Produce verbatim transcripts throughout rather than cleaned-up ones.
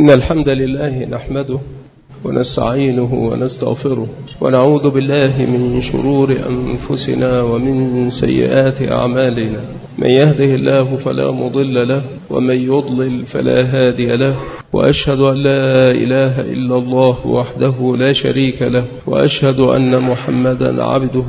إن الحمد لله نحمده ونستعينه ونستغفره ونعوذ بالله من شرور أنفسنا ومن سيئات أعمالنا. من يهده الله فلا مضل له ومن يضلل فلا هادي له، وأشهد أن لا إله إلا الله وحده لا شريك له، وأشهد أن محمدا عبده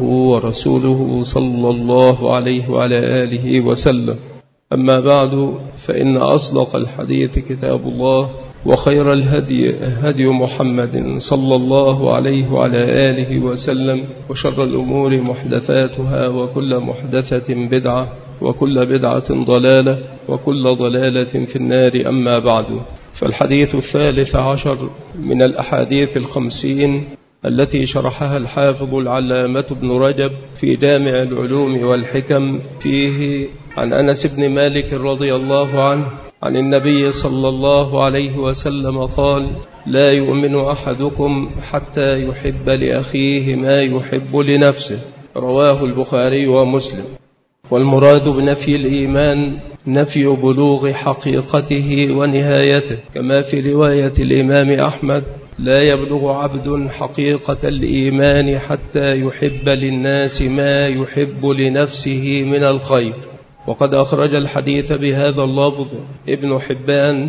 ورسوله صلى الله عليه وعلى آله وسلم. أما بعد، فإن أصدق الحديث كتاب الله، وخير الهدي هدي محمد صلى الله عليه وعلى آله وسلم، وشر الأمور محدثاتها، وكل محدثة بدعة، وكل بدعة ضلالة، وكل ضلالة في النار. أما بعد، فالحديث الثالث عشر من الأحاديث الخمسين التي شرحها الحافظ العلامة ابن رجب في جامع العلوم والحكم، فيه عن أنس بن مالك رضي الله عنه عن النبي صلى الله عليه وسلم قال: لا يؤمن أحدكم حتى يحب لأخيه ما يحب لنفسه. رواه البخاري ومسلم. والمراد بنفي الإيمان نفي بلوغ حقيقته ونهايته، كما في رواية الإمام أحمد: لا يبلغ عبد حقيقة الإيمان حتى يحب للناس ما يحب لنفسه من الخير. وقد أخرج الحديث بهذا اللفظ ابن حبان،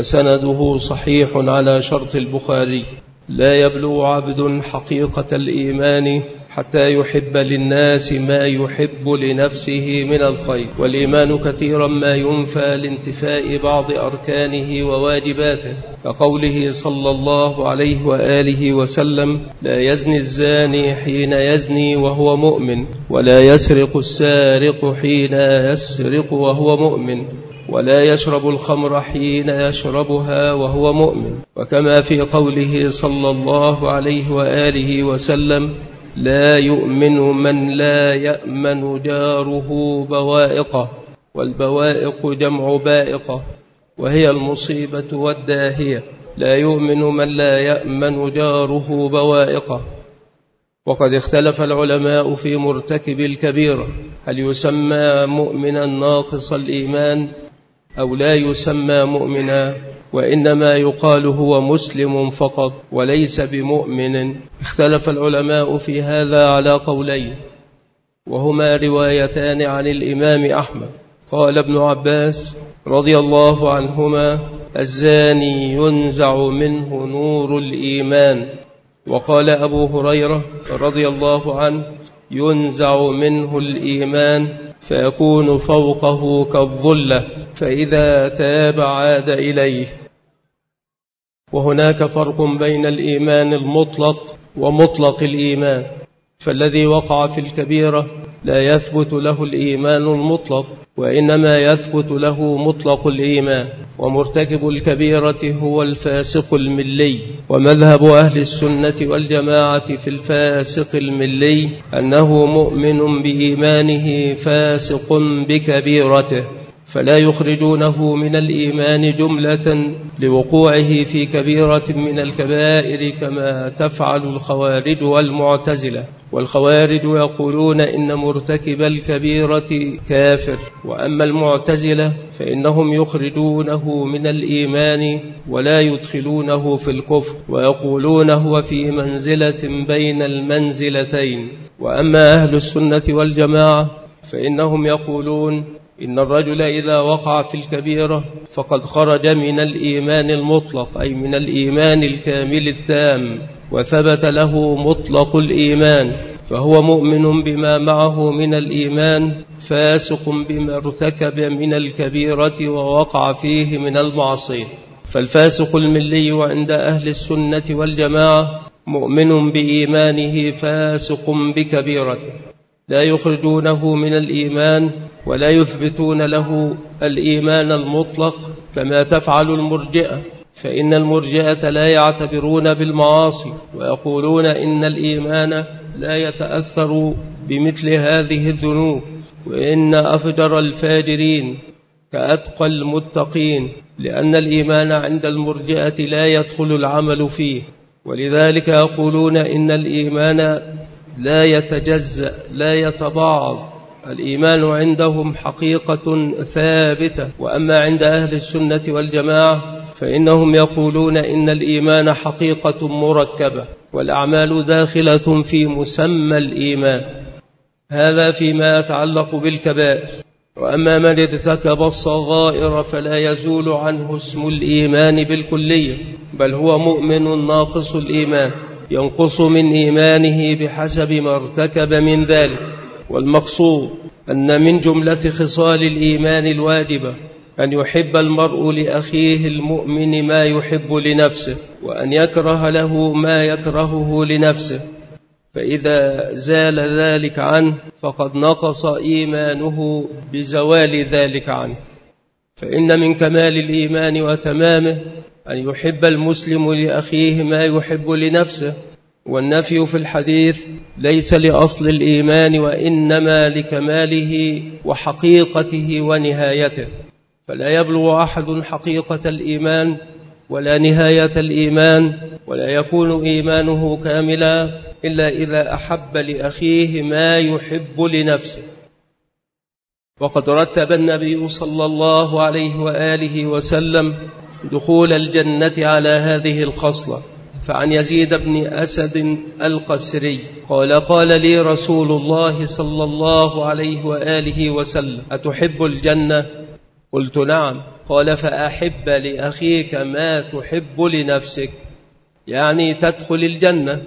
وسنده صحيح على شرط البخاري. لا يبلغ عبد حقيقة الإيمان حتى يحب للناس ما يحب لنفسه من الخير. والإيمان كثيرا ما ينفى لانتفاء بعض أركانه وواجباته، كقوله صلى الله عليه وآله وسلم: لا يزني الزاني حين يزني وهو مؤمن، ولا يسرق السارق حين يسرق وهو مؤمن، ولا يشرب الخمر حين يشربها وهو مؤمن. وكما في قوله صلى الله عليه وآله وسلم: لا يؤمن من لا يأمن جاره بوائقه. والبوائق جمع بائقة، وهي المصيبة والداهية. لا يؤمن من لا يأمن جاره بوائقه. وقد اختلف العلماء في مرتكب الكبيرة، هل يسمى مؤمنا ناقص الإيمان أو لا يسمى مؤمنا، وإنما يقال هو مسلم فقط وليس بمؤمن. اختلف العلماء في هذا على قولين، وهما روايتان عن الإمام أحمد. قال ابن عباس رضي الله عنهما: الزاني ينزع منه نور الإيمان. وقال أبو هريرة رضي الله عنه: ينزع منه الإيمان فيكون فوقه كالظلة، فإذا تاب عاد إليه. وهناك فرق بين الإيمان المطلق ومطلق الإيمان، فالذي وقع في الكبيرة لا يثبت له الإيمان المطلق، وإنما يثبت له مطلق الإيمان. ومرتكب الكبيرة هو الفاسق الملي. ومذهب أهل السنة والجماعة في الفاسق الملي أنه مؤمن بإيمانه فاسق بكبيرته، فلا يخرجونه من الإيمان جملة لوقوعه في كبيرة من الكبائر، كما تفعل الخوارج والمعتزلة. والخوارج يقولون إن مرتكب الكبيرة كافر، وأما المعتزلة فإنهم يخرجونه من الإيمان ولا يدخلونه في الكفر، ويقولون هو في منزلة بين المنزلتين. وأما أهل السنة والجماعة فإنهم يقولون إن الرجل إذا وقع في الكبيرة فقد خرج من الإيمان المطلق، أي من الإيمان الكامل التام، وثبت له مطلق الإيمان، فهو مؤمن بما معه من الإيمان، فاسق بما ارتكب من الكبيرة ووقع فيه من المعصية. فالفاسق الملي عند أهل السنة والجماعة مؤمن بإيمانه فاسق بكبيرته، لا يخرجونه من الإيمان ولا يثبتون له الإيمان المطلق كما تفعل المرجئة. فإن المرجئة لا يعتبرون بالمعاصي، ويقولون إن الإيمان لا يتأثر بمثل هذه الذنوب، وإن أفجر الفاجرين كأتقى المتقين، لأن الإيمان عند المرجئة لا يدخل العمل فيه. ولذلك يقولون إن الإيمان لا يتجزأ لا يتباعض، الإيمان عندهم حقيقة ثابتة. وأما عند أهل السنة والجماعة فإنهم يقولون إن الإيمان حقيقة مركبة والأعمال داخلة في مسمى الإيمان. هذا فيما يتعلق بالكبائر. وأما من ارتكب الصغائر فلا يزول عنه اسم الإيمان بالكلية، بل هو مؤمن ناقص الإيمان ينقص من إيمانه بحسب ما ارتكب من ذلك. والمقصود أن من جملة خصال الإيمان الواجبة أن يحب المرء لأخيه المؤمن ما يحب لنفسه، وأن يكره له ما يكرهه لنفسه، فإذا زال ذلك عنه فقد نقص إيمانه بزوال ذلك عنه. فإن من كمال الإيمان وتمامه أن يحب المسلم لأخيه ما يحب لنفسه. والنفي في الحديث ليس لأصل الإيمان وإنما لكماله وحقيقته ونهايته، فلا يبلغ أحد حقيقة الإيمان ولا نهاية الإيمان، ولا يكون إيمانه كاملا إلا إذا أحب لأخيه ما يحب لنفسه. وقد رتب النبي صلى الله عليه وآله وسلم دخول الجنة على هذه الخصلة. فعن يزيد بن أسد القسري قال قال لي رسول الله صلى الله عليه وآله وسلم أتحب الجنة؟ قلت نعم. قال فأحب لأخيك ما تحب لنفسك، يعني تدخل الجنة،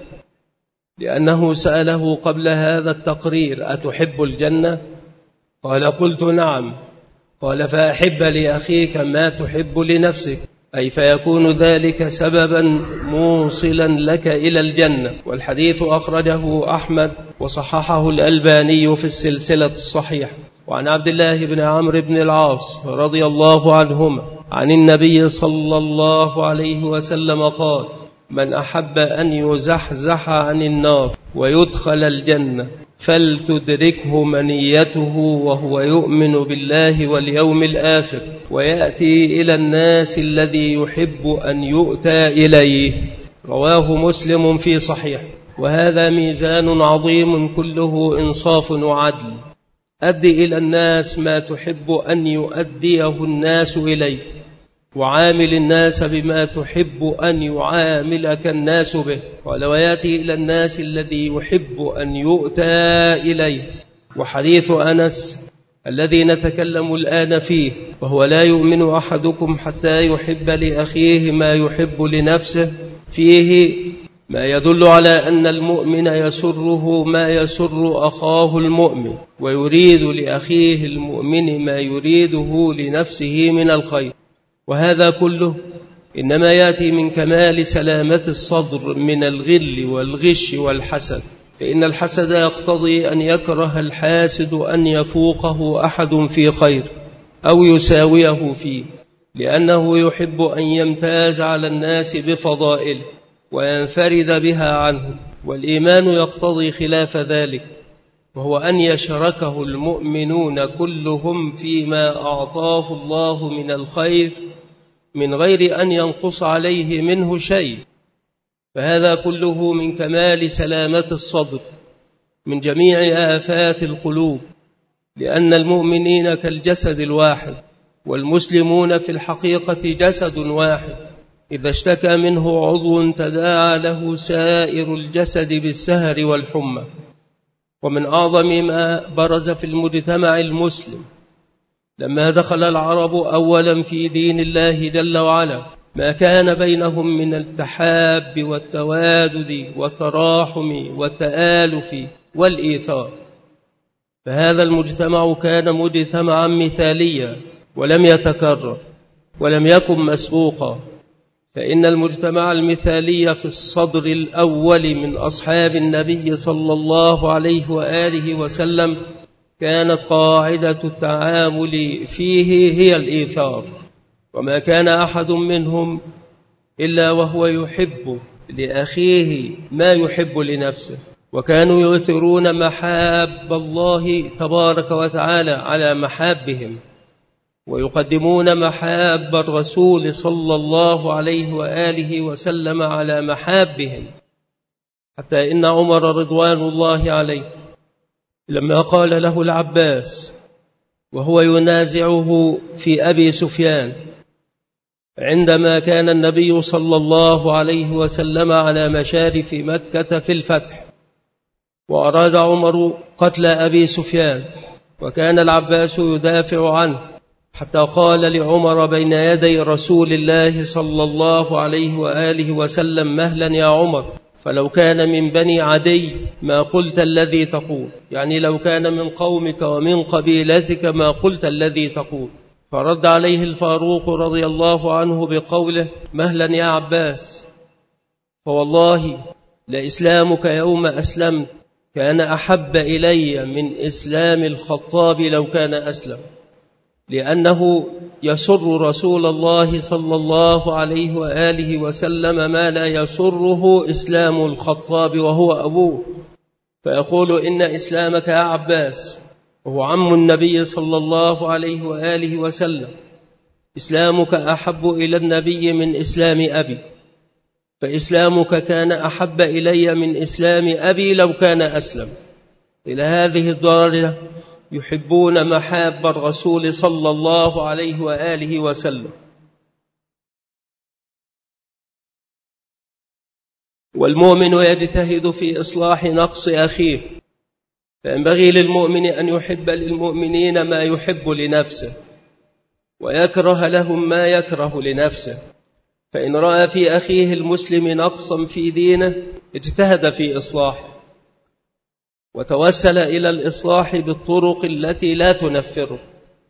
لأنه سأله قبل هذا التقرير أتحب الجنة؟ قال قلت نعم. قال فأحب لأخيك ما تحب لنفسك، أي فيكون ذلك سببا موصلا لك إلى الجنة. والحديث أخرجه أحمد وصححه الألباني في السلسلة الصحيحة. وعن عبد الله بن عمرو بن العاص رضي الله عنهما عن النبي صلى الله عليه وسلم قال من أحب أن يزحزح عن النار ويدخل الجنة فلتدركه منيته وهو يؤمن بالله واليوم الآخر ويأتي إلى الناس الذي يحب أن يؤتى إليه. رواه مسلم في صحيح. وهذا ميزان عظيم كله إنصاف وعدل. أد إلى الناس ما تحب أن يؤديه الناس إليه، وعامل الناس بما تحب أن يعاملك الناس به. قال ويأتي إلى الناس الذي يحب أن يؤتى إليه. وحديث أنس الذي نتكلم الآن فيه وهو لا يؤمن أحدكم حتى يحب لأخيه ما يحب لنفسه، فيه ما يدل على أن المؤمن يسره ما يسر أخاه المؤمن، ويريد لأخيه المؤمن ما يريده لنفسه من الخير. وهذا كله إنما يأتي من كمال سلامة الصدر من الغل والغش والحسد. فإن الحسد يقتضي أن يكره الحاسد أن يفوقه أحد في خير أو يساويه فيه، لأنه يحب أن يمتاز على الناس بفضائله وينفرد بها عنه. والإيمان يقتضي خلاف ذلك، وهو أن يشركه المؤمنون كلهم فيما أعطاه الله من الخير من غير أن ينقص عليه منه شيء. فهذا كله من كمال سلامة الصدر من جميع آفات القلوب، لأن المؤمنين كالجسد الواحد، والمسلمون في الحقيقة جسد واحد. إذا اشتكى منه عضو تداعى له سائر الجسد بالسهر والحمى. ومن أعظم ما برز في المجتمع المسلم لما دخل العرب أولا في دين الله جل وعلا ما كان بينهم من التحاب والتوادد والتراحم والتآلف والإيثار. فهذا المجتمع كان مجتمعا مثاليا ولم يتكرر ولم يكن مسبوقا. فإن المجتمع المثالي في الصدر الأول من أصحاب النبي صلى الله عليه وآله وسلم كانت قاعدة التعامل فيه هي الإيثار. وما كان أحد منهم إلا وهو يحب لأخيه ما يحب لنفسه، وكانوا يؤثرون محاب الله تبارك وتعالى على محابهم، ويقدمون محاب الرسول صلى الله عليه وآله وسلم على محابهم. حتى إن عمر رضوان الله عليه لما قال له العباس وهو ينازعه في أبي سفيان عندما كان النبي صلى الله عليه وسلم على مشارف مكة في الفتح، وأراد عمر قتل أبي سفيان، وكان العباس يدافع عنه، حتى قال لعمر بين يدي رسول الله صلى الله عليه وآله وسلم: مهلا يا عمر، فلو كان من بني عدي ما قلت الذي تقول، يعني لو كان من قومك ومن قبيلتك ما قلت الذي تقول. فرد عليه الفاروق رضي الله عنه بقوله: مهلا يا عباس، فوالله لإسلامك يوم أسلمت كان أحب إلي من إسلام الخطاب لو كان أسلم، لأنه يسر رسول الله صلى الله عليه وآله وسلم ما لا يسره إسلام الخطاب وهو أبوه، فيقول: إن إسلامك يا عباس، وهو عم النبي صلى الله عليه وآله وسلم، إسلامك أحب إلى النبي من إسلام أبي، فإسلامك كان أحب إلي من إسلام أبي لو كان أسلم. إلى هذه الدرجة يحبون محاب الرسول صلى الله عليه وآله وسلم. والمؤمن يجتهد في إصلاح نقص أخيه، فينبغي للمؤمن أن يحب للمؤمنين ما يحب لنفسه، ويكره لهم ما يكره لنفسه. فإن رأى في أخيه المسلم نقصا في دينه اجتهد في إصلاحه، وتوسل إلى الإصلاح بالطرق التي لا تنفره،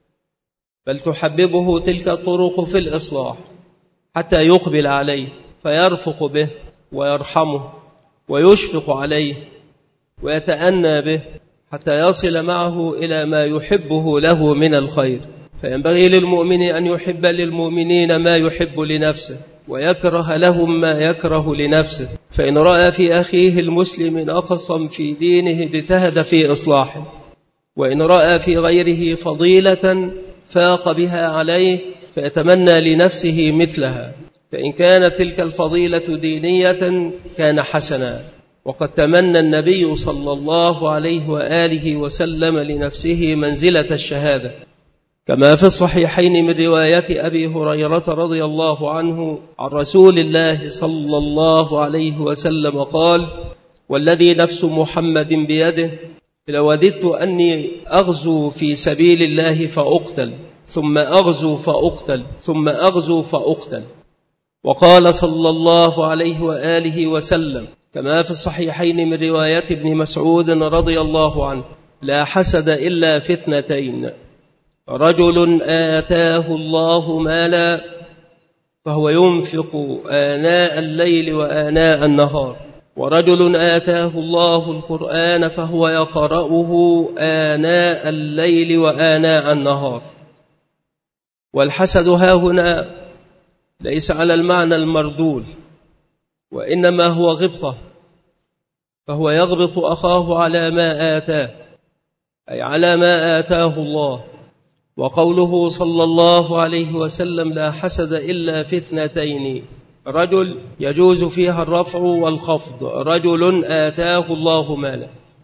بل تحببه تلك الطرق في الإصلاح حتى يقبل عليه، فيرفق به ويرحمه ويشفق عليه ويتأنى به حتى يصل معه إلى ما يحبه له من الخير. فينبغي للمؤمن أن يحب للمؤمنين ما يحب لنفسه، ويكره لهم ما يكره لنفسه. فإن رأى في أخيه المسلم نقصا في دينه اجتهد في إصلاحه، وإن رأى في غيره فضيلة فاق بها عليه فيتمنى لنفسه مثلها، فإن كانت تلك الفضيلة دينية كان حسنا. وقد تمنى النبي صلى الله عليه وآله وسلم لنفسه منزلة الشهادة، كما في الصحيحين من رواية أبي هريرة رضي الله عنه عن رسول الله صلى الله عليه وسلم قال: والذي نفس محمد بيده لوددت أني أغزو في سبيل الله فأقتل، ثم أغزو فأقتل، ثم أغزو فأقتل. وقال صلى الله عليه وآله وسلم كما في الصحيحين من رواية ابن مسعود رضي الله عنه: لا حسد إلا في اثنتين: رجل آتاه الله مالا فهو ينفق آناء الليل وآناء النهار، ورجل آتاه الله القرآن فهو يقرأه آناء الليل وآناء النهار. والحسد هاهنا ليس على المعنى المردول، وإنما هو غبطة، فهو يغبط أخاه على ما آتاه، أي على ما آتاه الله. وقوله صلى الله عليه وسلم: لا حسد إلا في اثنتين: رجل يجوز فيها الرفع والخفض، رجل آتاه الله مالا،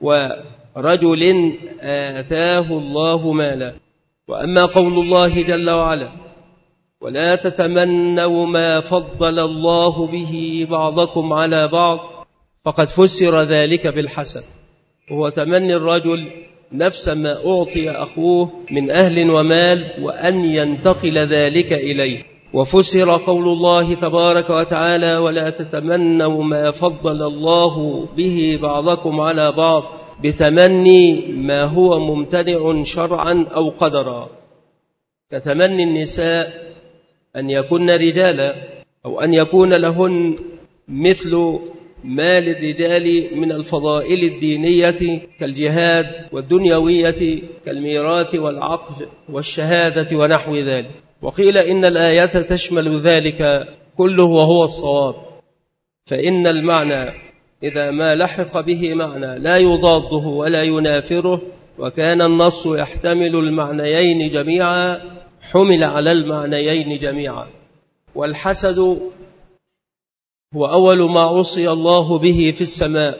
ورجل آتاه الله مالا. وأما قول الله جل وعلا: ولا تتمنوا ما فضل الله به بعضكم على بعض، فقد فسر ذلك بالحسد، وهو تمني الرجل نفس ما أعطي أخوه من أهل ومال وأن ينتقل ذلك إليه. وفسر قول الله تبارك وتعالى: ولا تتمنوا ما فضل الله به بعضكم على بعض، بتمني ما هو ممتنع شرعا أو قدرا، كتمني النساء أن يكون رجالا، أو أن يكون لهن مثل ما للرجال من الفضائل الدينية كالجهاد، والدنيوية كالميراث والعقل والشهادة ونحو ذلك. وقيل إن الآية تشمل ذلك كله وهو الصواب، فإن المعنى إذا ما لحق به معنى لا يضاده ولا ينافره، وكان النص يحتمل المعنيين جميعا، حمل على المعنيين جميعا. والحسد هو أول ما عصي الله به في السماء،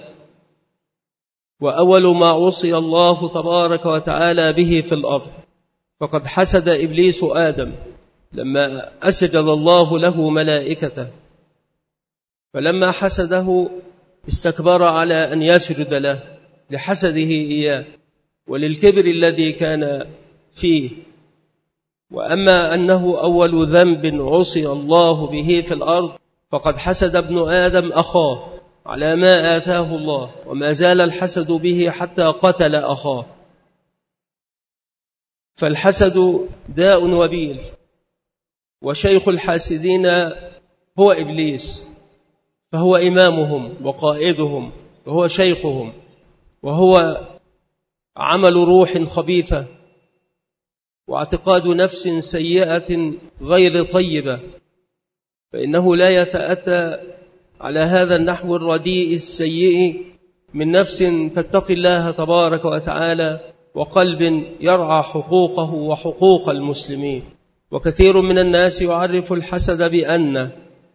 وأول ما عصي الله تبارك وتعالى به في الأرض. فقد حسد إبليس آدم لما أسجد الله له ملائكته، فلما حسده استكبر على أن يسجد له لحسده إياه وللكبر الذي كان فيه. وأما أنه أول ذنب عصي الله به في الأرض فقد حسد ابن آدم أخاه على ما آتاه الله، وما زال الحسد به حتى قتل أخاه. فالحسد داء وبيل، وشيخ الحاسدين هو إبليس، فهو إمامهم وقائدهم وهو شيخهم، وهو عمل روح خبيثة واعتقاد نفس سيئة غير طيبة، فإنه لا يتأتى على هذا النحو الرديء السيء من نفس تتقي الله تبارك وتعالى وقلب يرعى حقوقه وحقوق المسلمين. وكثير من الناس يعرف الحسد بأنه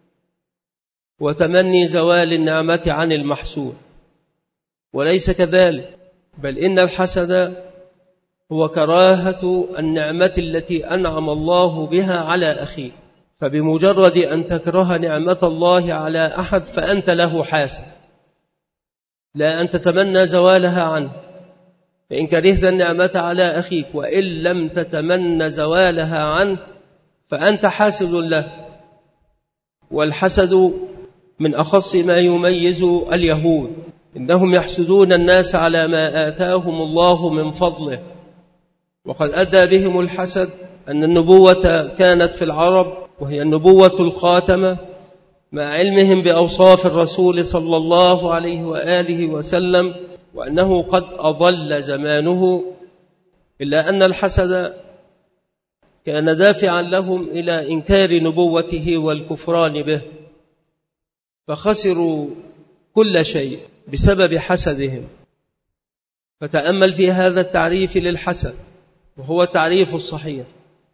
وتمني زوال النعمة عن المحسود، وليس كذلك، بل إن الحسد هو كراهة النعمة التي أنعم الله بها على أخيه. فبمجرد أن تكره نعمة الله على أحد فأنت له حاسد، لا أن تتمنى زوالها عنه. فإن كرهت النعمة على أخيك وإن لم تتمنى زوالها عنه فأنت حاسد له. والحسد من أخص ما يميز اليهود، إنهم يحسدون الناس على ما آتاهم الله من فضله. وقد أدى بهم الحسد أن النبوة كانت في العرب، وهي النبوة الخاتمة، مع علمهم بأوصاف الرسول صلى الله عليه وآله وسلم، وأنه قد أضل زمانه، إلا أن الحسد كان دافعا لهم إلى إنكار نبوته والكفران به، فخسروا كل شيء بسبب حسدهم. فتأمل في هذا التعريف للحسد، وهو التعريف الصحيح،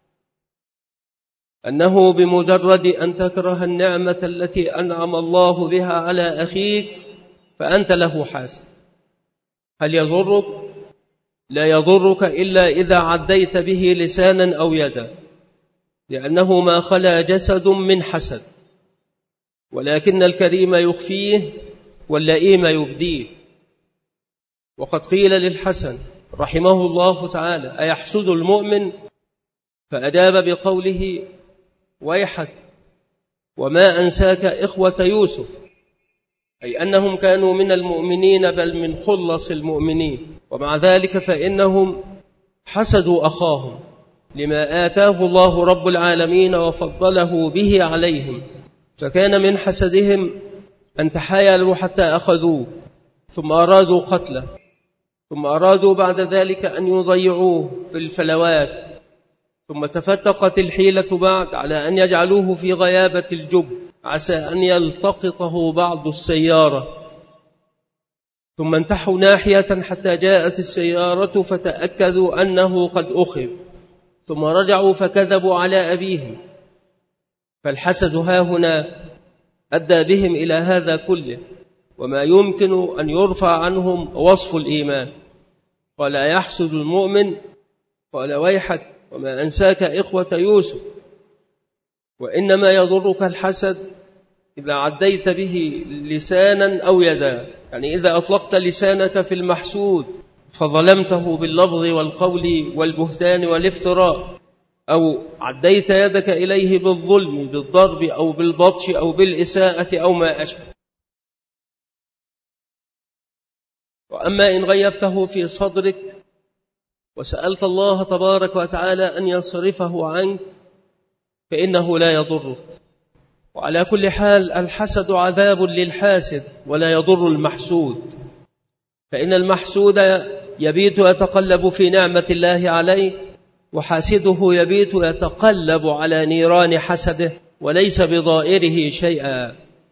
أنه بمجرد أن تكره النعمة التي أنعم الله بها على أخيك فأنت له حاسد. هل يضرك؟ لا يضرك إلا إذا عديت به لسانا أو يدا، لأنه ما خلا جسد من حسد، ولكن الكريم يخفيه واللئيم يبديه. وقد قيل للحسن رحمه الله تعالى: أيحسد المؤمن؟ فأجاب بقوله: ويحك وما أنساك إخوة يوسف، أي أنهم كانوا من المؤمنين بل من خلص المؤمنين، ومع ذلك فإنهم حسدوا أخاهم لما آتاه الله رب العالمين وفضله به عليهم، فكان من حسدهم أن تحايلوا حتى أخذوه، ثم أرادوا قتله، ثم أرادوا بعد ذلك أن يضيعوه في الفلوات، ثم تفتقت الحيلة بعد على أن يجعلوه في غيابة الجب عسى أن يلتقطه بعض السيارة، ثم انتحوا ناحية حتى جاءت السيارة فتأكدوا أنه قد أخذ، ثم رجعوا فكذبوا على أبيهم. فالحسد هاهنا أدى بهم إلى هذا كله، وما يمكن أن يرفع عنهم وصف الإيمان. قال: يحسد المؤمن؟ قال: ويحك وما أنساك إخوة يوسف. وإنما يضرك الحسد إذا عديت به لسانا أو يدا، يعني إذا أطلقت لسانك في المحسود فظلمته باللفظ والقول والبهتان والافتراء، أو عديت يدك إليه بالظلم بالضرب أو بالبطش أو بالإساءة أو ما أشبه. وأما إن غيبته في صدرك وسألت الله تبارك وتعالى أن يصرفه عنك فإنه لا يضرك. وعلى كل حال الحسد عذاب للحاسد ولا يضر المحسود، فإن المحسود يبيت يتقلب في نعمة الله عليه، وحاسده يبيت يتقلب على نيران حسده وليس بضائره شيئا.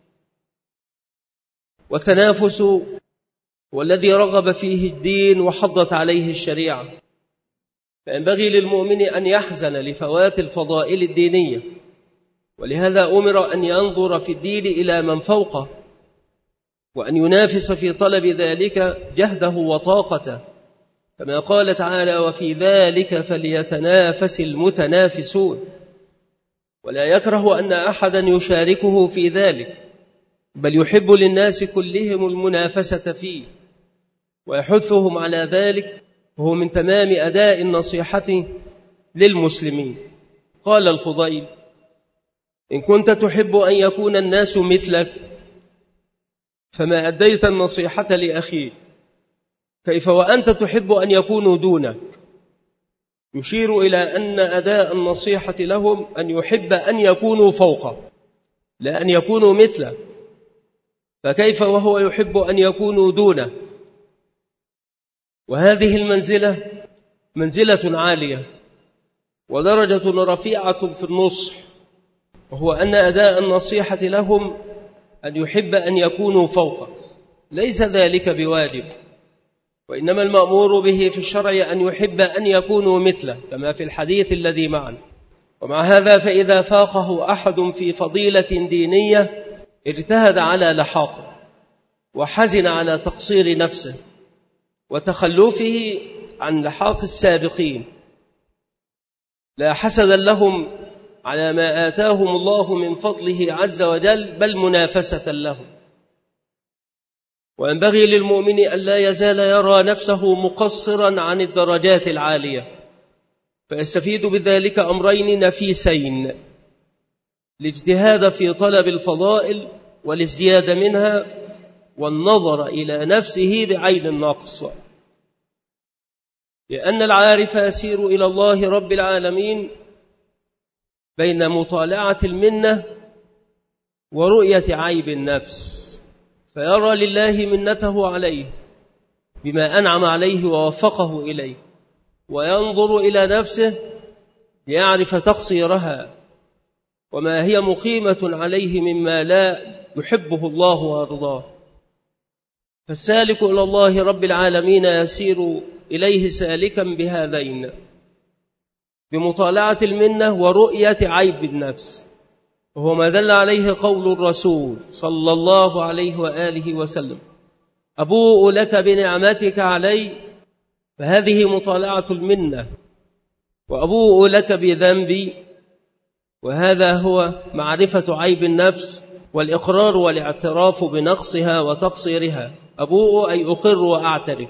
والتنافس والذي رغب فيه الدين وحضت عليه الشريعة، فينبغي للمؤمن أن يحزن لفوات الفضائل الدينية، ولهذا أمر أن ينظر في الدين إلى من فوقه، وأن ينافس في طلب ذلك جهده وطاقته، كما قال تعالى: وفي ذلك فليتنافس المتنافسون. ولا يكره أن أحدا يشاركه في ذلك، بل يحب للناس كلهم المنافسة فيه ويحثهم على ذلك، وهو من تمام أداء النصيحة للمسلمين. قال الفضيل: إن كنت تحب أن يكون الناس مثلك فما أديت النصيحة لأخيك، كيف وأنت تحب أن يكونوا دونك؟ يشير إلى أن أداء النصيحة لهم أن يحب أن يكونوا فوقه لا أن يكونوا مثله، فكيف وهو يحب أن يكونوا دونه؟ وهذه المنزلة منزلة عالية ودرجة رفيعة في النصح، وهو أن أداء النصيحة لهم أن يحب أن يكونوا فوقه، ليس ذلك بواجب، وإنما المأمور به في الشرع أن يحب أن يكونوا مثله كما في الحديث الذي معنا. ومع هذا فإذا فاقه أحد في فضيلة دينية اجتهد على لحاقه وحزن على تقصير نفسه وتخلفه عن لحاق السابقين، لا حسدا لهم على ما آتاهم الله من فضله عز وجل، بل منافسة لهم. وينبغي للمؤمن أن لا يزال يرى نفسه مقصرا عن الدرجات العالية، فيستفيد بذلك أمرين نفيسين: الاجتهاد في طلب الفضائل والازدياد منها، والنظر إلى نفسه بعين النقص. لأن العارف يسير إلى الله رب العالمين بين مطالعة المنة ورؤية عيب النفس، فيرى لله منته عليه بما أنعم عليه ووفقه إليه، وينظر إلى نفسه ليعرف تقصيرها وما هي مقيمة عليه مما لا يحبه الله ويرضاه. فالسالك إلى الله رب العالمين يسير إليه سالكا بهذين، بمطالعة المنة ورؤية عيب النفس، وهو ما دل عليه قول الرسول صلى الله عليه وآله وسلم: أبوء لك بنعمتك علي، فهذه مطالعة المنة، وأبوء لك بذنبي، وهذا هو معرفة عيب النفس والإقرار والاعتراف بنقصها وتقصيرها. أبوء أي أقر وأعترف.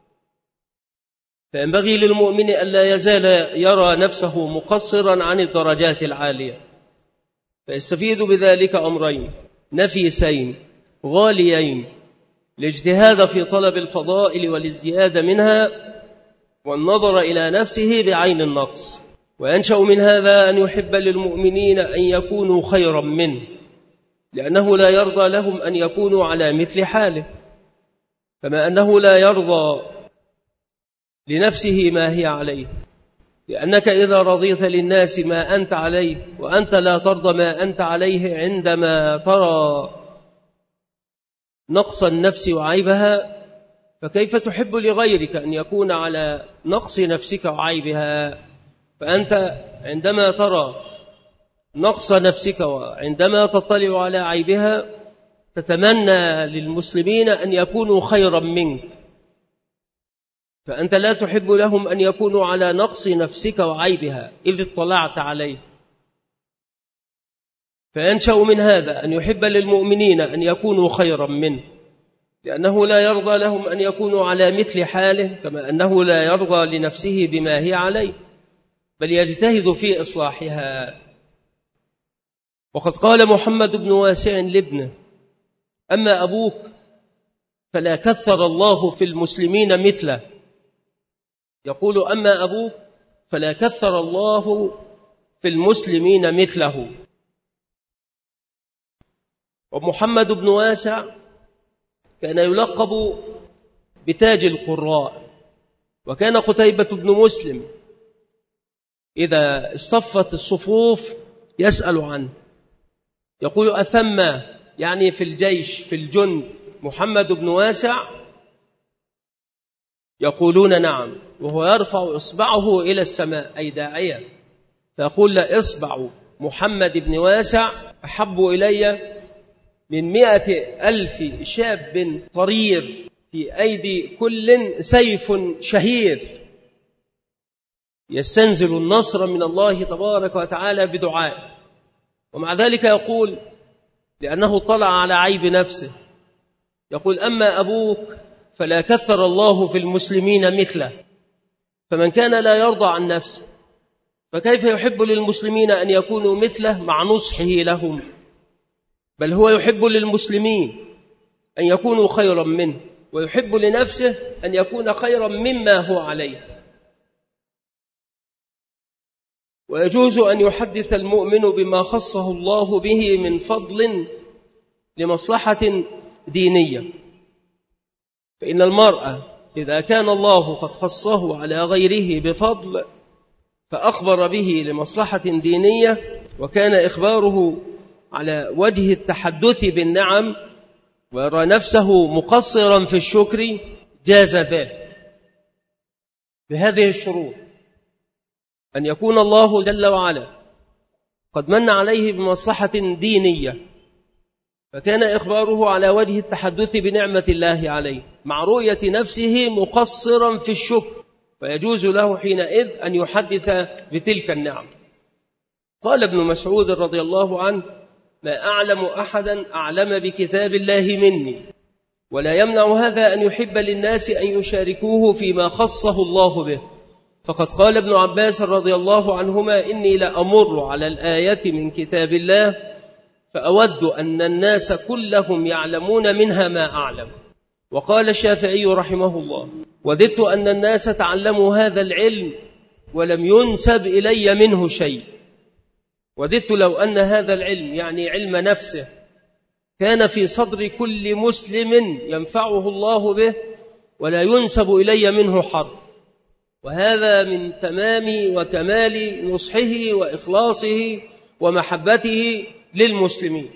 فينبغي للمؤمن أن لا يزال يرى نفسه مقصرا عن الدرجات العالية، فيستفيد بذلك أمرين نفيسين غاليين: الاجتهاد في طلب الفضائل والازدياد منها، والنظر إلى نفسه بعين النقص. وينشأ من هذا أن يحب للمؤمنين أن يكونوا خيرا منه، لأنه لا يرضى لهم أن يكونوا على مثل حاله، كما أنه لا يرضى لنفسه ما هي عليه، لأنك إذا رضيت للناس ما أنت عليه وأنت لا ترضى ما أنت عليه عندما ترى نقص النفس وعيبها، فكيف تحب لغيرك أن يكون على نقص نفسك وعيبها؟ فأنت عندما ترى نقص نفسك وعندما تطلع على عيبها تتمنى للمسلمين أن يكونوا خيرا منك، فأنت لا تحب لهم أن يكونوا على نقص نفسك وعيبها إذ اطلعت عليه. فينشأ من هذا أن يحب للمؤمنين أن يكونوا خيرا منه، لأنه لا يرضى لهم أن يكونوا على مثل حاله، كما أنه لا يرضى لنفسه بما هي عليه، بل يجتهد في إصلاحها. وقد قال محمد بن واسع لابنه: أما أبوك فلا كثر الله في المسلمين مثله. يقول: أما أبوك فلا كثر الله في المسلمين مثله. ومحمد بن واسع كان يلقب بتاج القراء، وكان قتيبة بن مسلم إذا اصطفت الصفوف يسأل عنه، يقول: أثم يعني في الجيش في الجند محمد بن واسع؟ يقولون نعم، وهو يرفع إصبعه إلى السماء أي داعية، فيقول: لا، إصبع محمد بن واسع أحب إلي من مئة ألف شاب طرير في أيدي كل سيف شهير يستنزل النصر من الله تبارك وتعالى بدعاء. ومع ذلك يقول لأنه طلع على عيب نفسه، يقول أما أبوك فلا كثر الله في المسلمين مثله، فمن كان لا يرضى عن نفسه فكيف يحب للمسلمين أن يكونوا مثله مع نصحه لهم؟ بل هو يحب للمسلمين أن يكونوا خيرا منه، ويحب لنفسه أن يكون خيرا مما هو عليه. ويجوز أن يحدث المؤمن بما خصه الله به من فضل لمصلحة دينية، فإن المرأة إذا كان الله قد خصه على غيره بفضل فأخبر به لمصلحة دينية، وكان إخباره على وجه التحدث بالنعم ويرى نفسه مقصرا في الشكر، جاز ذلك بهذه الشروط: أن يكون الله جل وعلا قد من عليه بمصلحة دينية فكان إخباره على وجه التحدث بنعمة الله عليه مع رؤية نفسه مقصرا في الشكر، فيجوز له حينئذ أن يحدث بتلك النعم. قال ابن مسعود رضي الله عنه: ما أعلم أحدا أعلم بكتاب الله مني، ولا يمنع هذا أن يحب للناس أن يشاركوه فيما خصه الله به، فقد قال ابن عباس رضي الله عنهما: إني لأمر على الآية من كتاب الله فأود أن الناس كلهم يعلمون منها ما أعلم. وقال الشافعي رحمه الله: وددت أن الناس تعلموا هذا العلم ولم ينسب إلي منه شيء. وددت لو أن هذا العلم يعني علم نفسه كان في صدر كل مسلم ينفعه الله به ولا ينسب إلي منه حرف، وهذا من تمام وكمال نصحه وإخلاصه ومحبته للمسلمين.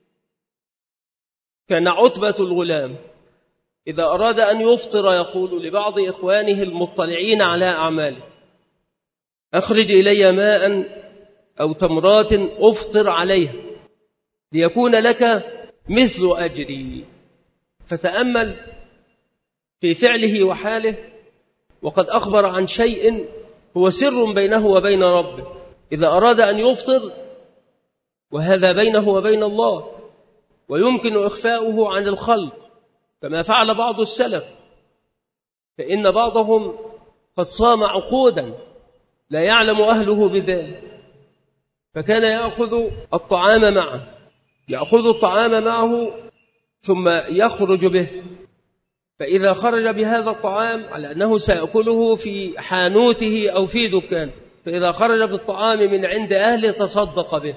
كان عتبة الغلام إذا أراد أن يفطر يقول لبعض إخوانه المطلعين على أعماله: أخرج إلي ماء أو تمرات أفطر عليها ليكون لك مثل أجري. فتأمل في فعله وحاله، وقد أخبر عن شيء هو سر بينه وبين ربه إذا أراد أن يفطر، وهذا بينه وبين الله، ويمكن إخفاؤه عن الخلق كما فعل بعض السلف، فإن بعضهم قد صام عقودا لا يعلم أهله بذلك، فكان يأخذ الطعام معه يأخذ الطعام معه ثم يخرج به، فإذا خرج بهذا الطعام على أنه سيأكله في حانوته أو في دكان، فإذا خرج بالطعام من عند أهله تصدق به،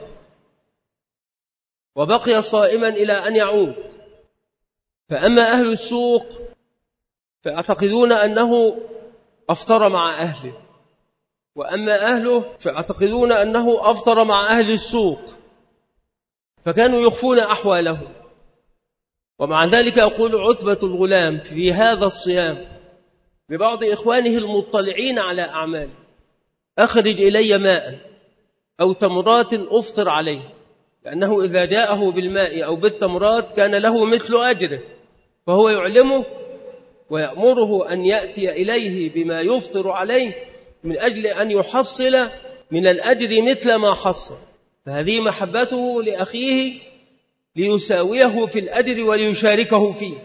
وبقي صائما إلى أن يعود. فأما أهل السوق فيعتقدون أنه أفطر مع أهله، وأما أهله فيعتقدون أنه أفطر مع أهل السوق، فكانوا يخفون أحواله. ومع ذلك يقول عتبة الغلام في هذا الصيام لبعض إخوانه المطلعين على أعماله: أخرج إلي ماء أو تمرات أفطر عليه، لأنه إذا جاءه بالماء أو بالتمرات كان له مثل أجره، فهو يعلمه ويأمره أن يأتي إليه بما يفطر عليه من أجل أن يحصل من الأجر مثل ما حصل. فهذه محبته لأخيه ليساويه في الأجر وليشاركه فيه.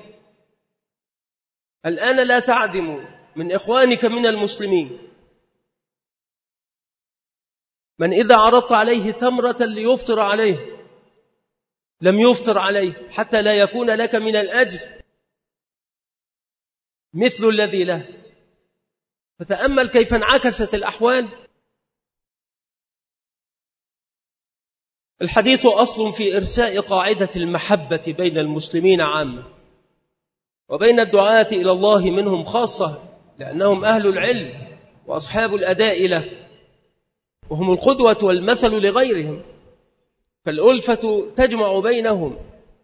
الآن لا تعدم من إخوانك من المسلمين من إذا عرضت عليه تمرة ليفطر عليه لم يفطر عليه حتى لا يكون لك من الأجر مثل الذي له. فتأمل كيف انعكست الأحوال. الحديث أصل في إرساء قاعدة المحبة بين المسلمين عامة وبين الدعاة إلى الله منهم خاصة، لأنهم أهل العلم وأصحاب الأداء له، وهم القدوة والمثل لغيرهم، فالألفة تجمع بينهم.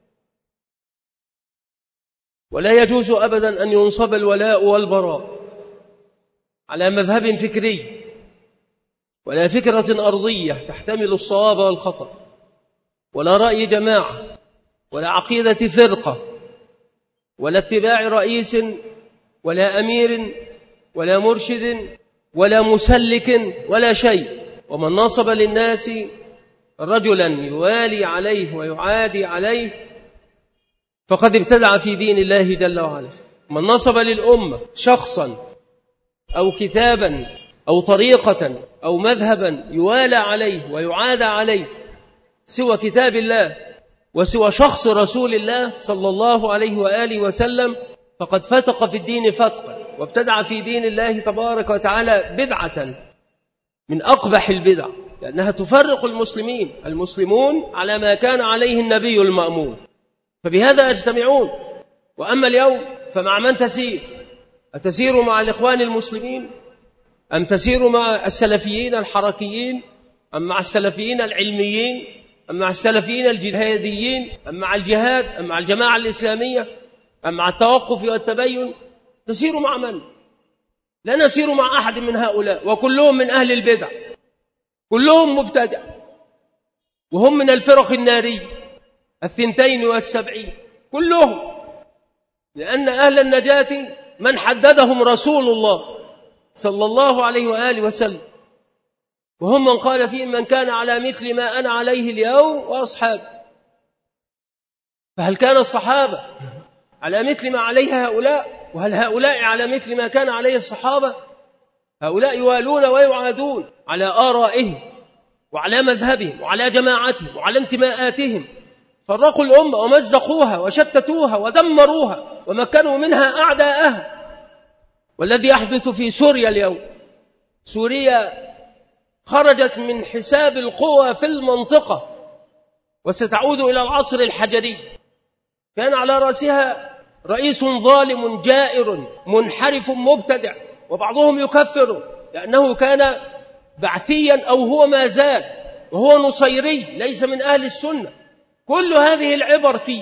ولا يجوز أبدا أن ينصب الولاء والبراء على مذهب فكري ولا فكرة أرضية تحتمل الصواب والخطأ، ولا رأي جماعة ولا عقيدة فرقة ولا اتباع رئيس ولا أمير ولا مرشد ولا مسلك ولا شيء. ومن نصب للناس رجلا يوالي عليه ويعادي عليه فقد ابتدع في دين الله جل وعلا. من نصب للأمة شخصا أو كتابا أو طريقة أو مذهبا يوالى عليه ويعادى عليه سوى كتاب الله وسوى شخص رسول الله صلى الله عليه وآله وسلم فقد فتق في الدين فتقا وابتدع في دين الله تبارك وتعالى بدعة من أقبح البدع، لأنها تفرق المسلمين. المسلمون على ما كان عليه النبي المأمون، فبهذا يجتمعون. وأما اليوم فمع من تسير؟ أتسير مع الإخوان المسلمين أم تسير مع السلفيين الحركيين أم مع السلفيين العلميين أم مع السلفيين الجهاديين أم مع الجهاد أم مع الجماعة الإسلامية أم مع التوقف والتبين؟ تسير مع من؟ لا نسير مع أحد من هؤلاء، وكلهم من أهل البدع، كلهم مبتدع، وهم من الفرق النارية الثنتين والسبعين كلهم، لأن أهل النجاة من حددهم رسول الله صلى الله عليه وآله وسلم، وهم من قال فيهم من كان على مثل ما أنا عليه اليوم وأصحابي. فهل كان الصحابة على مثل ما عليه هؤلاء؟ وهل هؤلاء على مثل ما كان عليه الصحابة؟ هؤلاء يوالون ويعادون على آرائهم وعلى مذهبهم وعلى جماعتهم وعلى انتماءاتهم، فرقوا الأمة ومزقوها وشتتوها ودمروها ومكنوا منها أعداءها. والذي يحدث في سوريا اليوم، سوريا خرجت من حساب القوى في المنطقة وستعود إلى العصر الحجري. كان على رأسها رئيس ظالم جائر منحرف مبتدع، وبعضهم يكفر لأنه كان بعثيا أو هو ما زال، وهو نصيري ليس من أهل السنة. كل هذه العبر فيه،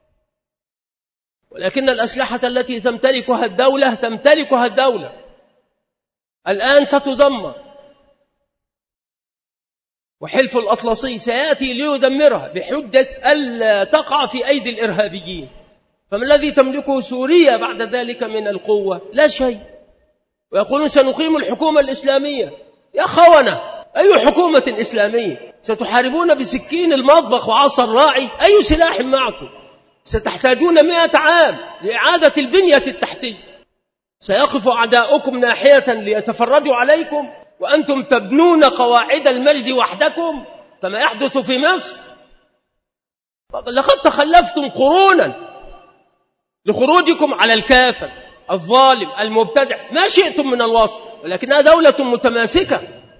ولكن الأسلحة التي تمتلكها الدولة تمتلكها الدولة الآن ستدمر، وحلف الأطلسي سيأتي ليدمرها بحجة ألا تقع في أيدي الإرهابيين. فما الذي تملكه سوريا بعد ذلك من القوة؟ لا شيء. ويقولون سنقيم الحكومة الإسلامية. يا خونة، أي حكومة إسلامية؟ ستحاربون بسكين المطبخ وعصا الراعي؟ أي سلاح معكم؟ ستحتاجون مئة عام لإعادة البنية التحتية. سيقف أعداؤكم ناحية ليتفرجوا عليكم وأنتم تبنون قواعد المجد وحدكم كما يحدث في مصر. لقد تخلفتم قرونا لخروجكم على الكافر الظالم المبتدع ما شئتم من الوصف، ولكنها دولة متماسكة.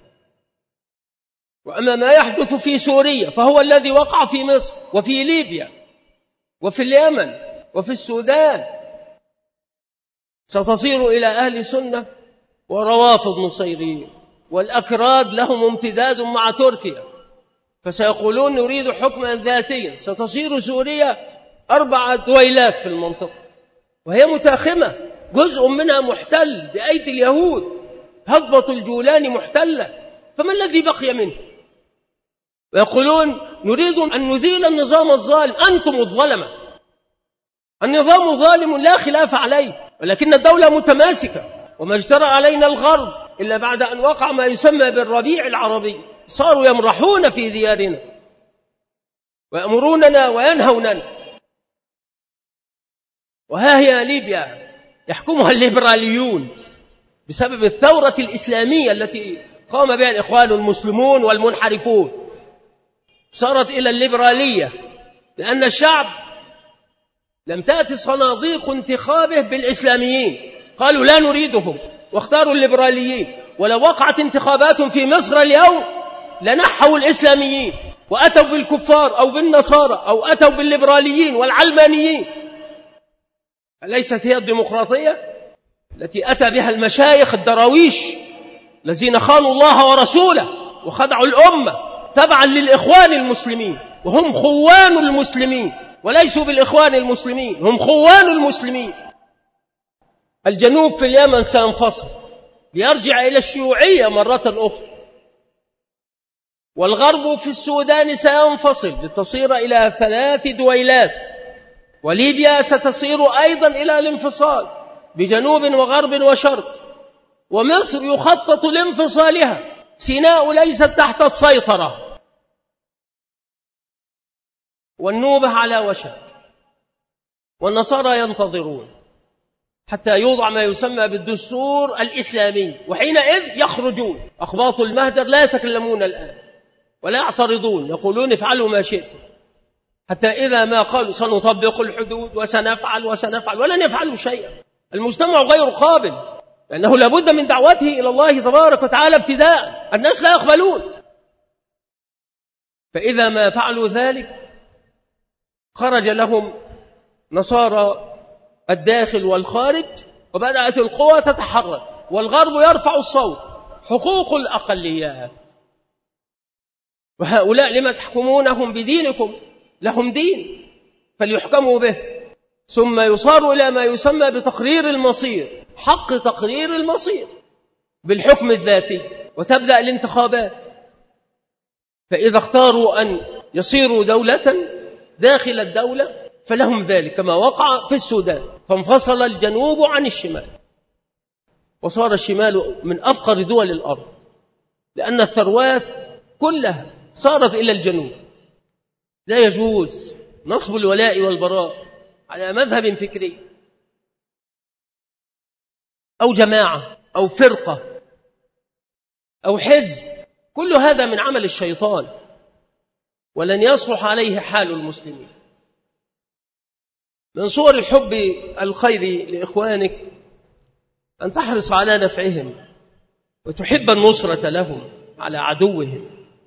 وأما ما يحدث في سوريا فهو الذي وقع في مصر وفي ليبيا وفي اليمن وفي السودان. ستصير إلى أهل سنة وروافض نصيريين، والأكراد لهم امتداد مع تركيا، فسيقولون نريد حكما ذاتيا. ستصير سوريا أربع دويلات في المنطقة وهي متاخمة، جزء منها محتل بأيدي اليهود، هضبة الجولان محتلة، فما الذي بقي منه؟ ويقولون نريد أن نزيل النظام الظالم. أنتم الظلمة، النظام ظالم لا خلاف عليه، ولكن الدولة متماسكة. وما اجترى علينا الغرب إلا بعد أن وقع ما يسمى بالربيع العربي، صاروا يمرحون في ديارنا ويأمروننا وينهوننا. وها هي ليبيا يحكمها الليبراليون بسبب الثورة الإسلامية التي قام بها الإخوان المسلمون والمنحرفون، صارت إلى الليبرالية، لأن الشعب لم تأتي صناديق انتخابه بالإسلاميين، قالوا لا نريدهم واختاروا الليبراليين. ولو وقعت انتخابات في مصر اليوم لنحوا الإسلاميين وأتوا بالكفار أو بالنصارى أو أتوا بالليبراليين والعلمانيين. أليست هي الديمقراطية التي أتى بها المشايخ الدراويش الذين خانوا الله ورسوله وخدعوا الأمة تبعا للإخوان المسلمين، وهم خوان المسلمين وليسوا بالإخوان المسلمين، هم خوان المسلمين. الجنوب في اليمن سينفصل ليرجع إلى الشيوعية مرة أخرى، والغرب في السودان سينفصل لتصير إلى ثلاث دويلات، وليبيا ستصير أيضا إلى الانفصال بجنوب وغرب وشرق، ومصر يخطط لانفصالها. سيناء ليست تحت السيطرة، والنوبة على وشك، والنصارى ينتظرون حتى يوضع ما يسمى بالدستور الإسلامي، وحينئذ يخرجون أخباط المهجر لا يتكلمون الآن ولا يعترضون، يقولون افعلوا ما شئتم، حتى إذا ما قالوا سنطبق الحدود وسنفعل وسنفعل ولن يفعلوا شيئا. المجتمع غير قابل، لأنه لابد من دعوته إلى الله تبارك وتعالى ابتداء، الناس لا يقبلون. فإذا ما فعلوا ذلك خرج لهم نصارى الداخل والخارج، وبدأت القوى تتحرك، والغرب يرفع الصوت: حقوق الأقليات، وهؤلاء لما تحكمونهم بدينكم؟ لهم دين فليحكموا به. ثم يصار إلى ما يسمى بتقرير المصير، حق تقرير المصير بالحكم الذاتي، وتبدأ الانتخابات. فإذا اختاروا أن يصيروا دولة داخل الدولة فلهم ذلك، كما وقع في السودان، فانفصل الجنوب عن الشمال، وصار الشمال من أفقر دول الأرض، لأن الثروات كلها صارت إلى الجنوب. لا يجوز نصب الولاء والبراء على مذهب فكري أو جماعة أو فرقة أو حزب، كل هذا من عمل الشيطان، ولن يصلح عليه حال المسلمين. من صور الحب الخير لإخوانك أن تحرص على نفعهم وتحب النصرة لهم على عدوهم،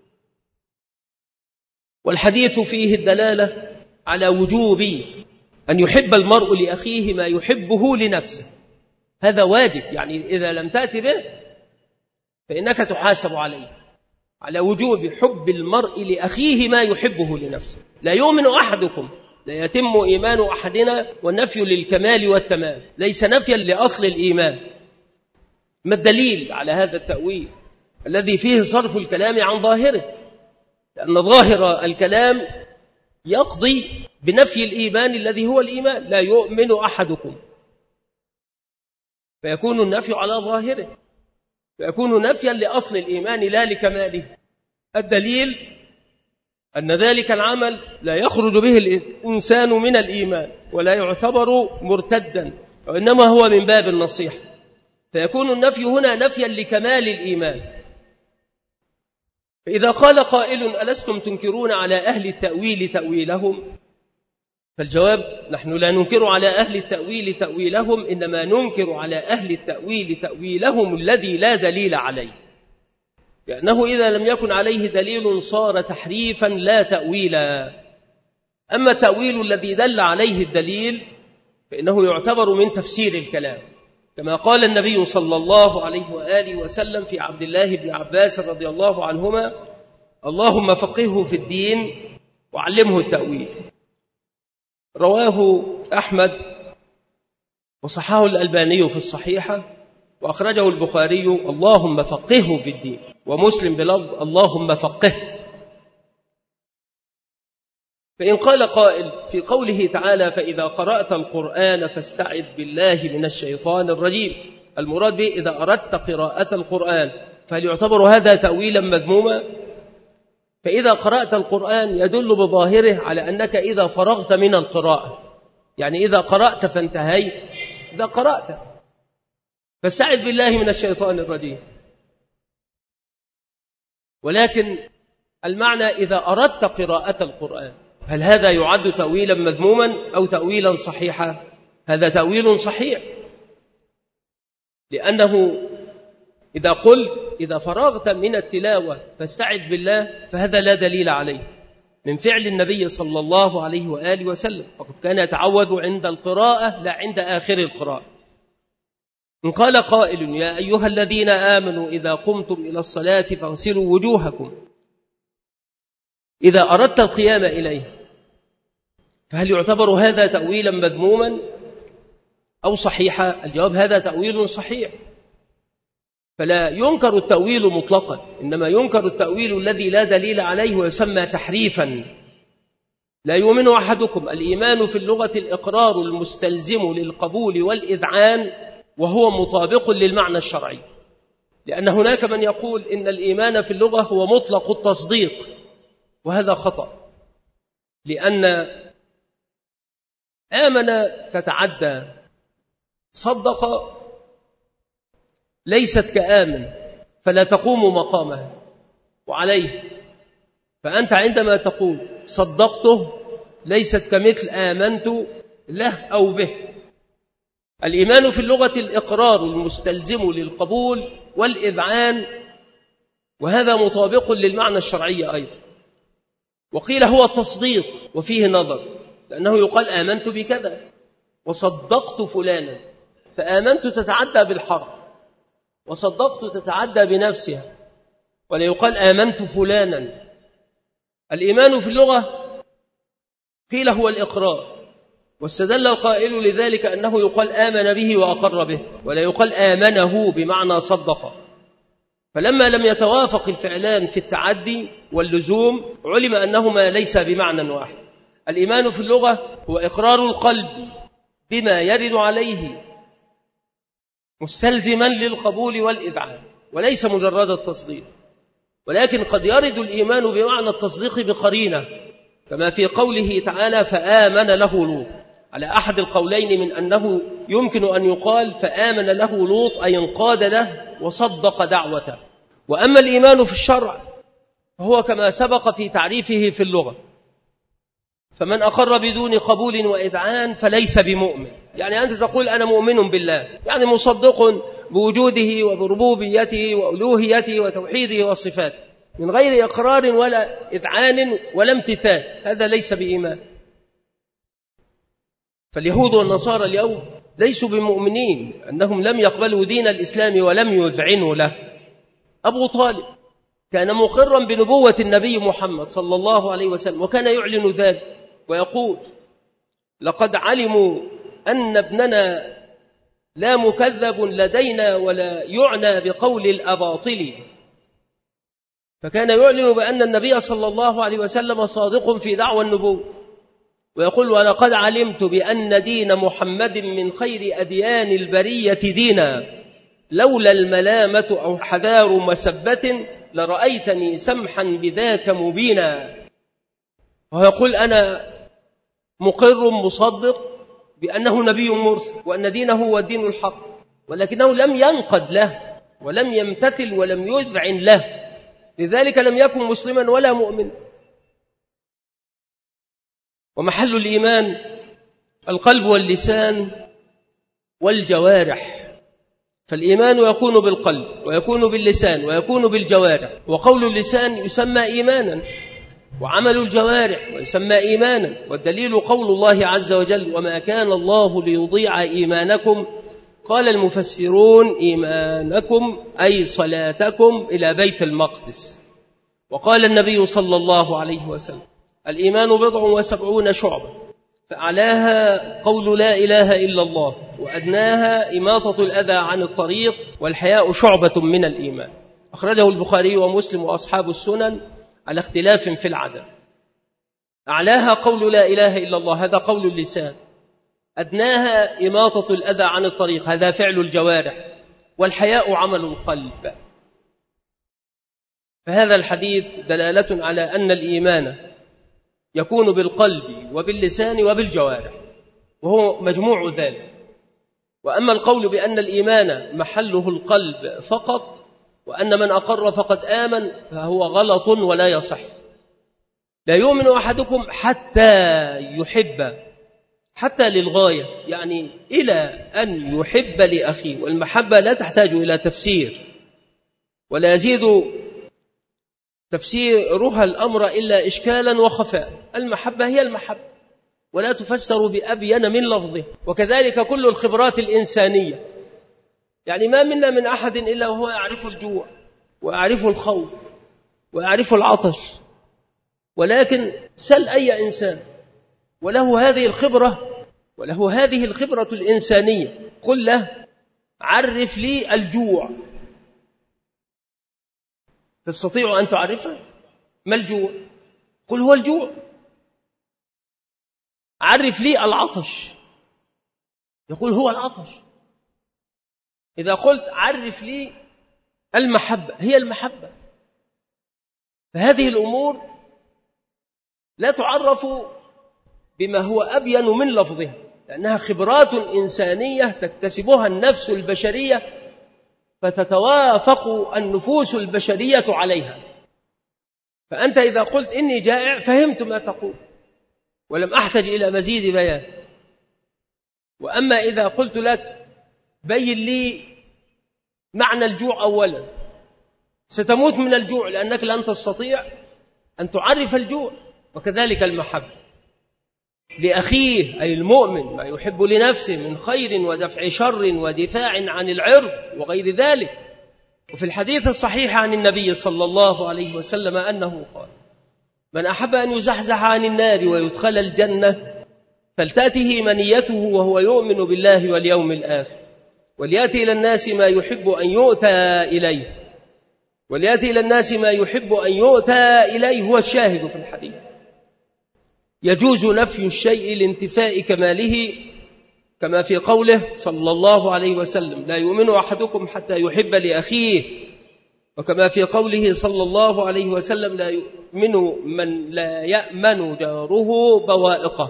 والحديث فيه الدلالة على وجوب أن يحب المرء لأخيه ما يحبه لنفسه، هذا واجب، يعني إذا لم تأتي به فإنك تحاسب عليه، على وجوب حب المرء لأخيه ما يحبه لنفسه. لا يؤمن أحدكم، لا يتم إيمان أحدنا، والنفي للكمال والتمام، ليس نفيا لأصل الإيمان. ما الدليل على هذا التأويل الذي فيه صرف الكلام عن ظاهره؟ لأن ظاهر الكلام يقضي بنفي الإيمان الذي هو الإيمان. لا يؤمن أحدكم، فيكون النفي على ظاهره، فيكون نفيا لأصل الإيمان لا لكماله. الدليل أن ذلك العمل لا يخرج به الإنسان من الإيمان ولا يعتبر مرتدا، وإنما هو من باب النصيحة، فيكون النفي هنا نفيا لكمال الإيمان. فإذا قال قائل: ألستم تنكرون على أهل التأويل تأويلهم؟ فالجواب: نحن لا ننكر على أهل التأويل تأويلهم، إنما ننكر على أهل التأويل تأويلهم الذي لا دليل عليه، لأنه إذا لم يكن عليه دليل صار تحريفا لا تأويلا. أما التأويل الذي دل عليه الدليل فإنه يعتبر من تفسير الكلام، كما قال النبي صلى الله عليه وآله وسلم في عبد الله بن عباس رضي الله عنهما: اللهم فقهه في الدين وعلمه التأويل. رواه أحمد وصححه الألباني في الصحيحة، وأخرجه البخاري اللهم فقهه في الدين، ومسلم بلفظ اللهم فقهه. فإن قال قائل في قوله تعالى: فإذا قرأت القرآن فاستعذ بالله من الشيطان الرجيم، المراد به إذا أردت قراءة القرآن، فهل يعتبر هذا تأويلا مذموما؟ فإذا قرأت القرآن يدل بظاهره على أنك إذا فرغت من القراءة، يعني إذا قرأت فانتهيت، إذا قرأت فاستعذ بالله من الشيطان الرجيم. ولكن المعنى إذا أردت قراءة القرآن، هل هذا يعد تأويلا مذموما أو تأويلا صحيحا؟ هذا تأويل صحيح، لأنه إذا قلت إذا فرغت من التلاوة فاستعذ بالله، فهذا لا دليل عليه من فعل النبي صلى الله عليه وآله وسلم، فقد كان يتعوذ عند القراءة لا عند آخر القراءة. إن قال قائل: يا أيها الذين آمنوا إذا قمتم إلى الصلاة فاغسلوا وجوهكم، إذا أردت القيام إليه، فهل يعتبر هذا تأويلا مذموما أو صحيحا؟ الجواب: هذا تأويل صحيح، فلا ينكر التأويل مطلقا، إنما ينكر التأويل الذي لا دليل عليه ويسمى تحريفا. لا يؤمن أحدكم، الإيمان في اللغة الإقرار المستلزم للقبول والإذعان، وهو مطابق للمعنى الشرعي، لأن هناك من يقول إن الإيمان في اللغة هو مطلق التصديق، وهذا خطأ. لأن آمن تتعدى، صدق ليست كآمن فلا تقوم مقامها وعليه. فأنت عندما تقول صدقته ليست كمثل آمنت له أو به. الإيمان في اللغة الإقرار المستلزم للقبول والإذعان، وهذا مطابق للمعنى الشرعي أيضا. وقيل هو التصديق، وفيه نظر، لأنه يقال آمنت بكذا وصدقت فلانا، فآمنت تتعدى بالحرف، وصدقت تتعدى بنفسها، ولا يقال آمنت فلانا. الإيمان في اللغة قيل هو الإقرار، واستدل القائل لذلك أنه يقال آمن به وأقر به، ولا يقال آمنه بمعنى صدق. فلما لم يتوافق الفعلان في التعدي واللزوم علم أنهما ليس بمعنى واحد. الإيمان في اللغة هو إقرار القلب بما يرد عليه مستلزما للقبول والإذعان، وليس مجرد التصديق. ولكن قد يرد الإيمان بمعنى التصديق بقرينة، كما في قوله تعالى فآمن له لوط، على أحد القولين من أنه يمكن أن يقال فآمن له لوط أي انقاد له وصدق دعوته. وأما الإيمان في الشرع فهو كما سبق في تعريفه في اللغة، فمن أقر بدون قبول وإذعان فليس بمؤمن. يعني أنت تقول أنا مؤمن بالله، يعني مصدق بوجوده وبربوبيته وألوهيته وتوحيده وصفاته، من غير إقرار ولا إذعان ولا امتثال، هذا ليس بإيمان. فاليهود والنصارى اليوم ليسوا بمؤمنين، أنهم لم يقبلوا دين الإسلام ولم يذعنوا له. أبو طالب كان مقرا بنبوة النبي محمد صلى الله عليه وسلم، وكان يعلن ذلك ويقول لقد علموا أن ابننا لا مكذب لدينا ولا يعنى بقول الأباطل. فكان يعلن بأن النبي صلى الله عليه وسلم صادق في دعوى النبوة، ويقول ولقد علمت بأن دين محمد من خير أديان البرية دينا، لولا الملامة أو حذار مسبة لرأيتني سمحا بذاك مبينا. ويقول أنا مقر مصدق بأنه نبي مرسل وأن دينه هو الدين الحق، ولكنه لم ينقد له ولم يمتثل ولم يذعن له، لذلك لم يكن مسلما ولا مؤمن. ومحل الإيمان القلب واللسان والجوارح، فالإيمان يكون بالقلب ويكون باللسان ويكون بالجوارح. وقول اللسان يسمى إيمانا، وعمل الجوارح ويسمى إيمانا. والدليل قول الله عز وجل وما كان الله ليضيع إيمانكم، قال المفسرون إيمانكم أي صلاتكم إلى بيت المقدس. وقال النبي صلى الله عليه وسلم الإيمان بضع وسبعون شعبة، فأعلاها قول لا إله إلا الله، وأدناها إماطة الأذى عن الطريق، والحياء شعبة من الإيمان. أخرجه البخاري ومسلم وأصحاب السنن على اختلاف في العدد. أعلاها قول لا إله إلا الله، هذا قول اللسان. أدناها إماطة الأذى عن الطريق، هذا فعل الجوارح. والحياء عمل القلب. فهذا الحديث دلالة على أن الإيمان يكون بالقلب وباللسان وبالجوارح، وهو مجموع ذلك. وأما القول بأن الإيمان محله القلب فقط، وأن من أقر فقد آمن، فهو غلط ولا يصح. لا يؤمن أحدكم حتى يحب، حتى للغاية، يعني إلى أن يحب لأخيه. والمحبة لا تحتاج إلى تفسير، ولا يزيد تفسيرها الأمر إلا إشكالا وخفاء. المحبة هي المحبة، ولا تفسر بأبين من لفظه. وكذلك كل الخبرات الإنسانية، يعني ما منا من أحد إلا وهو يعرف الجوع ويعرف الخوف ويعرف العطش، ولكن سل أي إنسان وله هذه الخبرة وله هذه الخبرة الإنسانية، قل له عرف لي الجوع، تستطيع أن تعرفه؟ ما الجوع؟ قل هو الجوع. عرف لي العطش، يقول هو العطش. إذا قلت عرف لي المحبة، هي المحبة. فهذه الأمور لا تعرف بما هو أبين من لفظها، لأنها خبرات إنسانية تكتسبها النفس البشرية فتتوافق النفوس البشرية عليها. فأنت إذا قلت إني جائع فهمت ما تقول ولم أحتج إلى مزيد بيان. وأما إذا قلت لك بين لي معنى الجوع أولا، ستموت من الجوع لأنك لن تستطيع أن تعرف الجوع. وكذلك المحبة لأخيه أي المؤمن ما يحب لنفسه من خير ودفع شر ودفاع عن العرض وغير ذلك. وفي الحديث الصحيح عن النبي صلى الله عليه وسلم أنه قال: من أحب أن يزحزح عن النار ويدخل الجنة فلتأته منيته وهو يؤمن بالله واليوم الآخر، وليأتي إلى الناس ما يحب أن يؤتى إليه وليأتي إلى الناس ما يحب أن يؤتى إليه. هو الشاهد في الحديث. يجوز نفي الشيء لانتفاء كماله، كما في قوله صلى الله عليه وسلم: لا يؤمن أحدكم حتى يحب لأخيه، وكما في قوله صلى الله عليه وسلم: لا يؤمن من لا يأمن جاره بوائقه.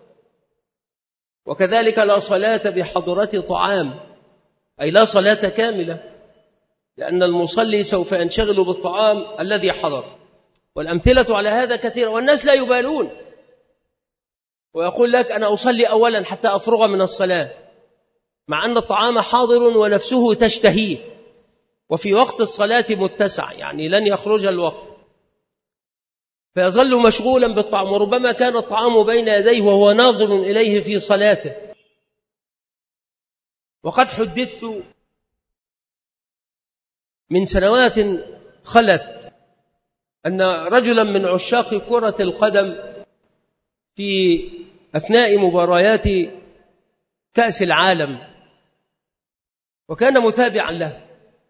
وكذلك لا صلاة بحضرة طعام، أي لا صلاة كاملة، لأن المصلي سوف ينشغل بالطعام الذي حضر. والأمثلة على هذا كثيرة، والناس لا يبالون ويقول لك أنا أصلي أولا حتى أفرغ من الصلاة، مع أن الطعام حاضر ونفسه تشتهيه، وفي وقت الصلاة متسع، يعني لن يخرج الوقت، فيظل مشغولا بالطعام، وربما كان الطعام بين يديه وهو ناظر إليه في صلاته. وقد حدثت من سنوات خلت أن رجلا من عشاق كرة القدم في أثناء مباريات كأس العالم، وكان متابعا له،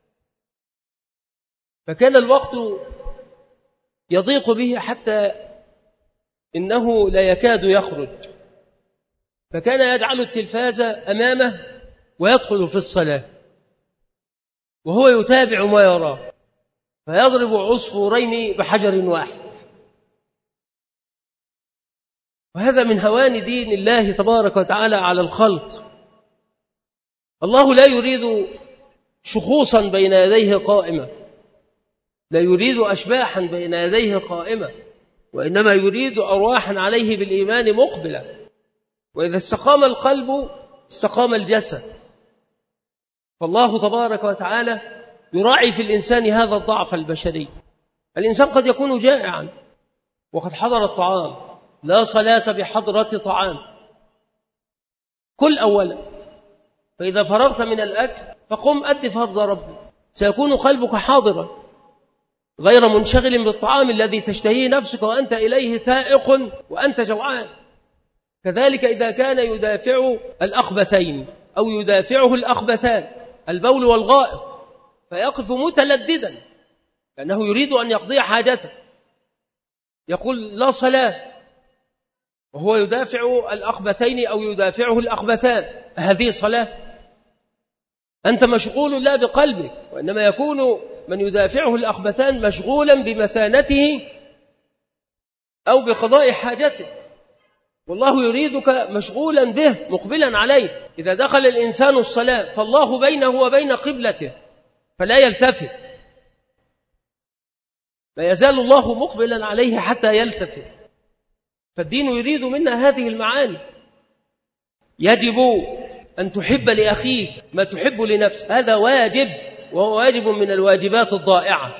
فكان الوقت يضيق به حتى إنه لا يكاد يخرج، فكان يجعل التلفاز أمامه ويدخل في الصلاة وهو يتابع ما يراه، فيضرب عصفورين بحجر واحد. وهذا من هوان دين الله تبارك وتعالى على الخلق. الله لا يريد شخوصا بين يديه قائمة، لا يريد أشباحا بين يديه قائمة، وإنما يريد أرواحا عليه بالإيمان مقبلة. وإذا استقام القلب استقام الجسد. فالله تبارك وتعالى يراعي في الإنسان هذا الضعف البشري. الإنسان قد يكون جائعا وقد حضر الطعام، لا صلاة بحضرة طعام. كل أولا، فإذا فرغت من الأكل فقم أد فرض ربك، سيكون قلبك حاضرا غير منشغل بالطعام الذي تشتهيه نفسك وأنت إليه تائق وأنت جوعان. كذلك إذا كان يدافع الأخبثين أو يدافعه الأخبثان البول والغائط، فيقف متلددا لأنه يريد أن يقضي حاجته، يقول لا صلاة وهو يدافع الأخبثين أو يدافعه الأخبثان، هذه صلاة؟ أنت مشغول لا بقلبك، وإنما يكون من يدافعه الأخبثان مشغولا بمثانته أو بقضاء حاجته، والله يريدك مشغولا به مقبلا عليه. إذا دخل الإنسان الصلاة فالله بينه وبين قبلته فلا يلتفت، لا يزال الله مقبلا عليه حتى يلتفت. فالدين يريد منا هذه المعاني. يجب أن تحب لأخيك ما تحب لنفسك، هذا واجب، وهو واجب من الواجبات الضائعة،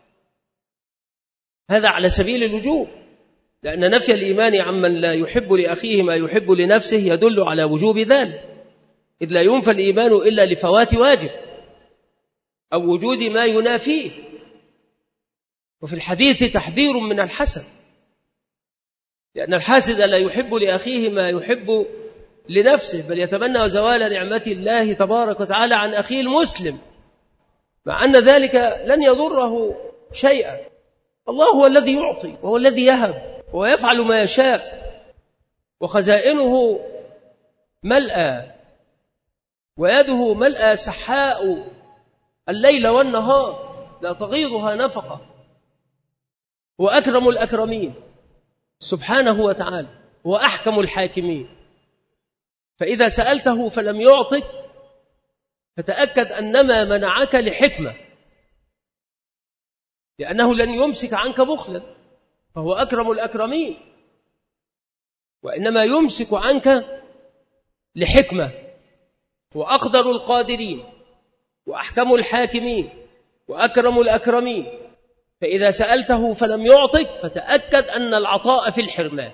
هذا على سبيل الوجوب، لأن نفي الإيمان عمن لا يحب لأخيه ما يحب لنفسه يدل على وجوب ذلك، إذ لا ينفى الإيمان إلا لفوات واجب أو وجود ما ينافيه. وفي الحديث تحذير من الحسد، لأن الحاسد لا يحب لأخيه ما يحب لنفسه، بل يتمنى زوال نعمة الله تبارك وتعالى عن أخيه المسلم، مع أن ذلك لن يضره شيئا. الله هو الذي يعطي وهو الذي يهب ويفعل ما يشاء، وخزائنه ملأى ويده ملأى سحاء الليل والنهار لا تغيضها نفقة، وأكرم الأكرمين. سبحانه وتعالى هو أحكم الحاكمين، فإذا سألته فلم يعطك فتأكد أنما منعك لحكمة، لأنه لن يمسك عنك بخلا فهو أكرم الأكرمين، وإنما يمسك عنك لحكمة، هو أقدر القادرين وأحكم الحاكمين وأكرم الأكرمين. فإذا سألته فلم يعطك فتأكد أن العطاء في الحرمان،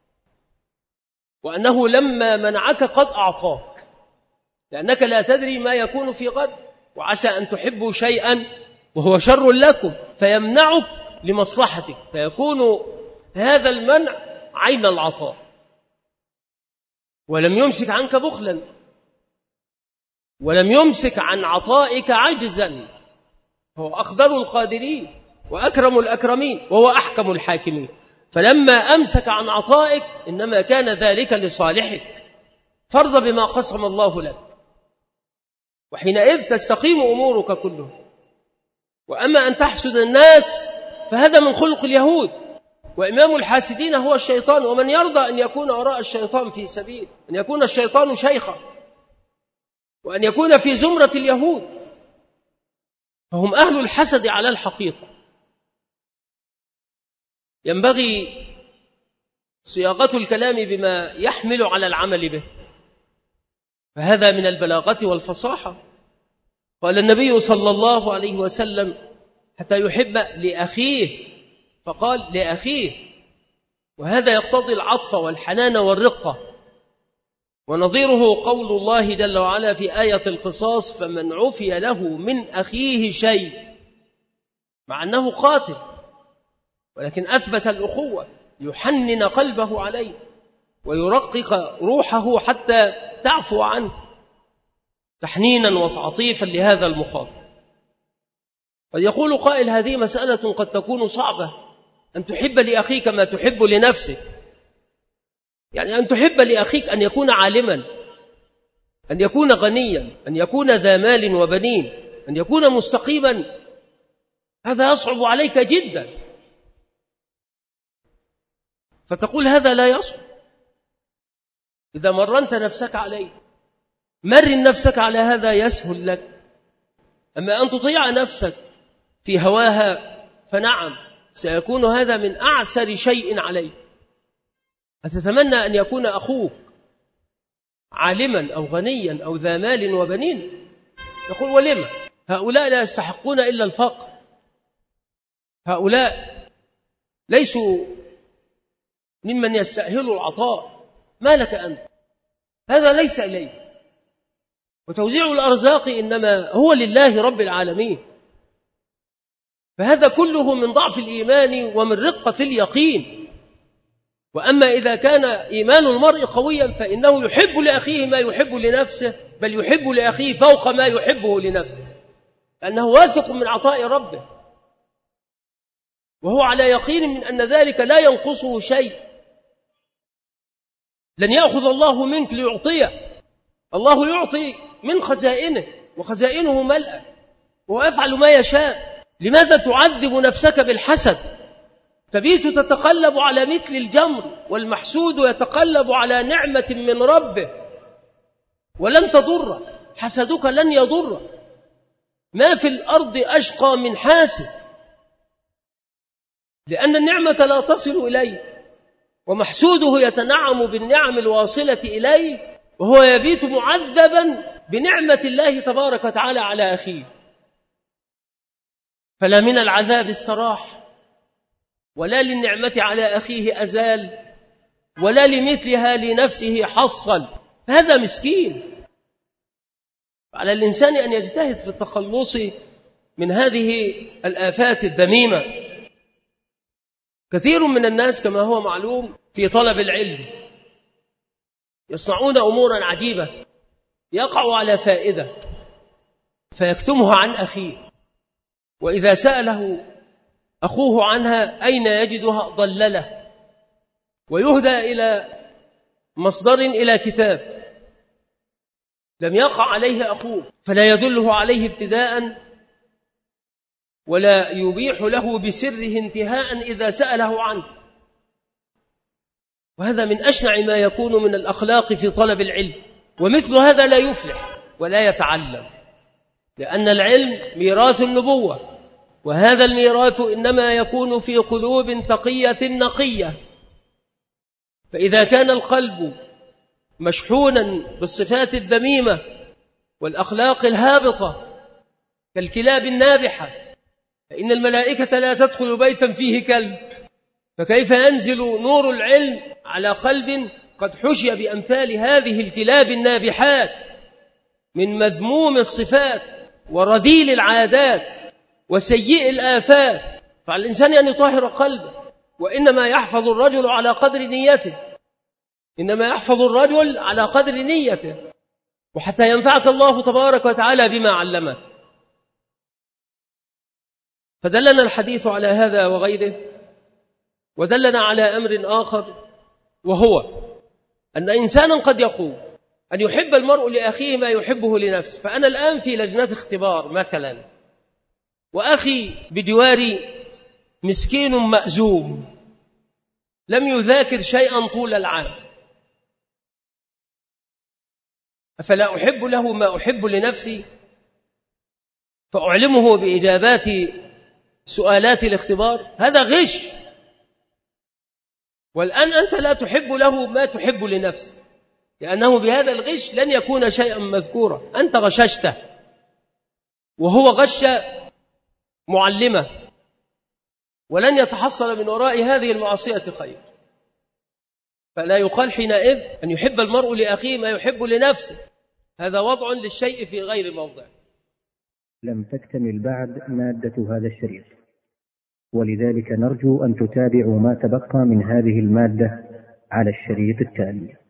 وأنه لما منعك قد أعطاك، لأنك لا تدري ما يكون في غد، وعسى أن تحبوا شيئا وهو شر لكم فيمنعك لمصلحتك، فيكون هذا المنع عين العطاء. ولم يمسك عنك بخلا، ولم يمسك عن عطائك عجزا، هو أقدر القادرين وأكرم الأكرمين وهو أحكم الحاكمين. فلما أمسك عن عطائك إنما كان ذلك لصالحك، فرض بما قسم الله لك، وحينئذ تستقيم أمورك كلها. وأما أن تحسد الناس فهذا من خلق اليهود، وإمام الحاسدين هو الشيطان، ومن يرضى أن يكون وراء الشيطان في سبيل، أن يكون الشيطان شيخا وأن يكون في زمرة اليهود، فهم أهل الحسد على الحقيقة. ينبغي صياغة الكلام بما يحمل على العمل به، فهذا من البلاغة والفصاحة. قال النبي صلى الله عليه وسلم حتى يحب لأخيه، فقال لأخيه، وهذا يقتضي العطف والحنان والرقة. ونظيره قول الله جل وعلا في آية القصاص: فمن عفي له من أخيه شيء، مع أنه قاتل ولكن أثبت الأخوة، يحنن قلبه عليه ويرقق روحه حتى تعفو عنه تحنينا وتعطيفا لهذا المخاطب. قد يقول قائل: هذه مسألة قد تكون صعبة، أن تحب لأخيك ما تحب لنفسك، يعني أن تحب لأخيك أن يكون عالما، أن يكون غنيا، أن يكون ذا مال وبنين، أن يكون مستقيما، هذا يصعب عليك جدا، فتقول هذا لا يصعب. إذا مرنت نفسك عليه، مرن نفسك على هذا يسهل لك. أما أن تطيع نفسك في هواها فنعم سيكون هذا من أعسر شيء عليك. أتتمنى أن يكون أخوك عالما أو غنيا أو ذا مال وبنين؟ يقول: ولما؟ هؤلاء لا يستحقون إلا الفقر، هؤلاء ليسوا ممن يستأهل العطاء، ما لك أنت؟ هذا ليس إليك، وتوزيع الأرزاق إنما هو لله رب العالمين. فهذا كله من ضعف الإيمان ومن رقة اليقين. وأما إذا كان إيمان المرء قويا فإنه يحب لأخيه ما يحب لنفسه، بل يحب لأخيه فوق ما يحبه لنفسه، لأنه واثق من عطاء ربه، وهو على يقين من أن ذلك لا ينقصه شيء. لن يأخذ الله منك ليعطيه، الله يعطي من خزائنه، وخزائنه ملأ، وهو يفعل ما يشاء. لماذا تعذب نفسك بالحسد؟ تبيت تتقلب على مثل الجمر، والمحسود يتقلب على نعمة من ربه ولن تضر، حسدك لن يضر. ما في الأرض أشقى من حاسد، لأن النعمة لا تصل إليه، ومحسوده يتنعم بالنعم الواصلة إليه، وهو يبيت معذبا بنعمة الله تبارك وتعالى على أخيه. فلا من العذاب استراح، ولا للنعمة على أخيه أزال، ولا لمثلها لنفسه حصل، فهذا مسكين. على الإنسان أن يجتهد في التخلص من هذه الآفات الذميمة. كثير من الناس كما هو معلوم في طلب العلم يصنعون أمورا عجيبة، يقع على فائدة فيكتمها عن أخيه، وإذا سأله أخوه عنها أين يجدها ضلله، ويهدى إلى مصدر إلى كتاب لم يقع عليه أخوه، فلا يدله عليه ابتداء ولا يبيح له بسره انتهاء إذا سأله عنه. وهذا من أشنع ما يكون من الأخلاق في طلب العلم، ومثل هذا لا يفلح ولا يتعلم، لأن العلم ميراث النبوة، وهذا الميراث إنما يكون في قلوب تقية نقية. فإذا كان القلب مشحونا بالصفات الذميمة والأخلاق الهابطة كالكلاب النابحة، فإن الملائكة لا تدخل بيتا فيه كلب، فكيف ينزل نور العلم على قلب قد حشي بأمثال هذه الكلاب النابحات من مذموم الصفات ورديل العادات وسيء الآفات؟ فعلى الإنسان أن يطهر قلبه، وإنما يحفظ الرجل على قدر نيته، إنما يحفظ الرجل على قدر نيته، وحتى ينفعك الله تبارك وتعالى بما علمك. فدلنا الحديث على هذا وغيره، ودلنا على أمر آخر، وهو أن إنسانا قد يقول أن يحب المرء لأخيه ما يحبه لنفسه. فأنا الآن في لجنة اختبار مثلا، وأخي بجواري مسكين مأزوم لم يذاكر شيئا طول العام، أفلا أحب له ما أحب لنفسي؟ فأعلمه بإجابات سؤالات الاختبار؟ هذا غش. والآن أنت لا تحب له ما تحب لنفسك، لأنه بهذا الغش لن يكون شيئا مذكورا، أنت غششته وهو غش معلمه، ولن يتحصل من وراء هذه المعصية خير. فلا يقال حينئذ أن يحب المرء لأخيه ما يحب لنفسه، هذا وضع للشيء في غير موضع. لم تكتمل بعد مادة هذا الشريط، ولذلك نرجو أن تتابعوا ما تبقى من هذه المادة على الشريط التالي.